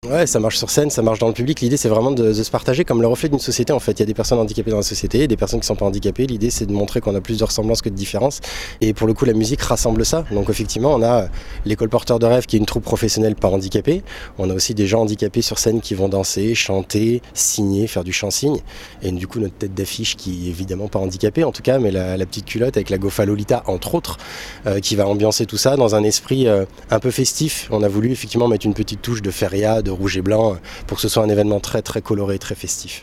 Ouais, ça marche sur scène, ça marche dans le public. L'idée, c'est vraiment de se partager comme le reflet d'une société. En fait, il y a des personnes handicapées dans la société, des personnes qui ne sont pas handicapées. L'idée, c'est de montrer qu'on a plus de ressemblances que de différences. Et pour le coup, la musique rassemble ça. Donc, effectivement, on a l'école Porteur de Rêve, qui est une troupe professionnelle pas handicapée. On a aussi des gens handicapés sur scène qui vont danser, chanter, signer, faire du chant-signe. Et du coup, notre tête d'affiche, qui est évidemment pas handicapée, en tout cas, mais la petite culotte avec la Gofa Lolita, entre autres, qui va ambiancer tout ça dans un esprit un peu festif. On a voulu effectivement mettre une petite touche de feria, de rouge et blanc, pour que ce soit un événement très très coloré, très festif.